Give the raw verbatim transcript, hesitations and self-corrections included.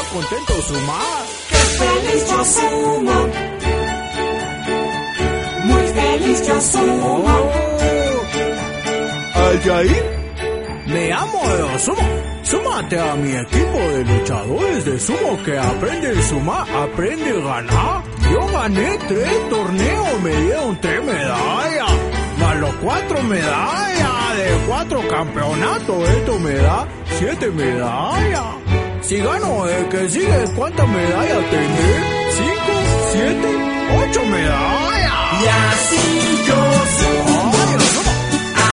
contento sumar. ¡Qué feliz yo sumo! Muy feliz yo sumo. Oh. Aljair, me amo de sumo. Súmate a mi equipo de luchadores de sumo que aprende a sumar, aprende a ganar. Yo gané tres torneos, me dieron tres medallas. Más los cuatro medallas de cuatro campeonatos, esto me da siete medallas. Si gano el que sigue, ¿cuántas medallas tendré? Cinco, siete, ocho medallas. Y así yo sumo.